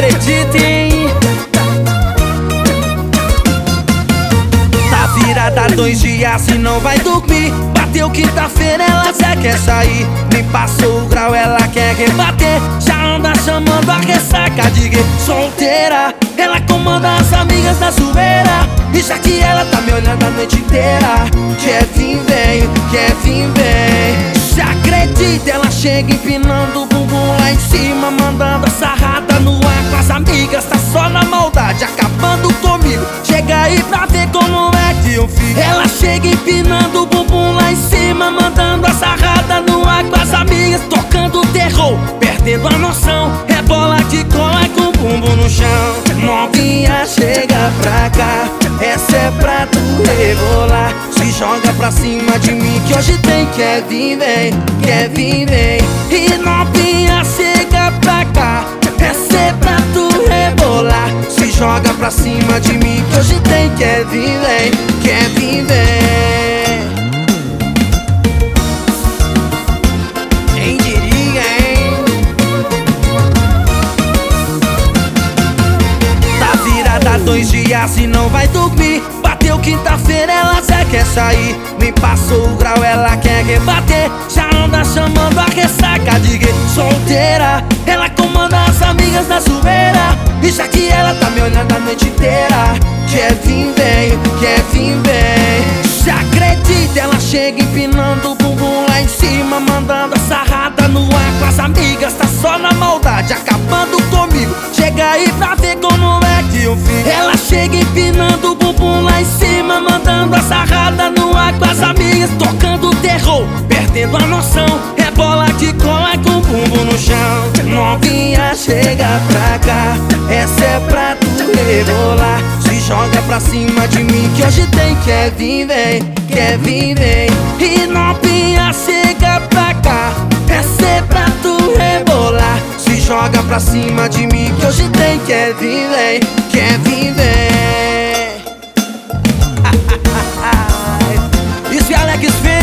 acreditem. Tá virada 2 dias e não vai dormir. Bateu quinta-feira, ela já quer sair. Me passou o grau, ela quer rebater. Já anda chamando a ressaca de gay. Solteira, ela comanda as amigas da zoeira. E já que ela tá me olhando a noite inteira, quer vir, vem, quer vir, vem. Se acredita, ela chega empinando o bumbum lá em cima, mandando a sarrada no ar com as amigas. Tá só na maldade, acabando comigo. Chega aí pra ver como é que eu fico. Ela chega empinando o bumbum lá em cima, mandando a sarrada no ar com as amigas. Tocando terror, perdendo a noção. É bola de cola com o bumbum no chão. Novinha, chega pra cá, essa é pra tu rebolar. Se joga pra cima de mim que hoje tem. Quer vir, vem, quer vir, vem. E novinha, chega pra cá, essa é pra tu rebolar. Se joga pra cima de mim que hoje tem. Quer vir, vem, quer vir, vem. Quem diria, hein? Tá virada 2 dias e não vai dormir. Bateu quinta-feira, ela já quer sair. Me passou o grau, ela quer rebater. Já anda chamando a ressaca de gay. Solteira, ela comanda as amigas da zoeira. E já que ela tá me olhando a noite inteira, quer vir, vem, quer vir, vem. Se acredita, ela chega empinando o bumbum lá em cima, mandando a sarrada no ar com as amigas. Tá só na maldade, acabando comigo. Chega aí pra ver como é que eu fico. Ela chega empinando o bumbum lá em cima, mandando a sarrada no ar com as amigas. Tocando terror, perdendo a noção. É bola de cola com o bumbum no chão. Novinha, chega pra cá, essa é pra tu rebolar. Se joga pra cima de mim que hoje tem. Quer vir, vem, quer vir, vem. E novinha, chega pra cá, essa é pra tu rebolar. Se joga pra cima de mim que hoje tem. Quer vir, vem, quer vir, vem. Isso é Alex Fê.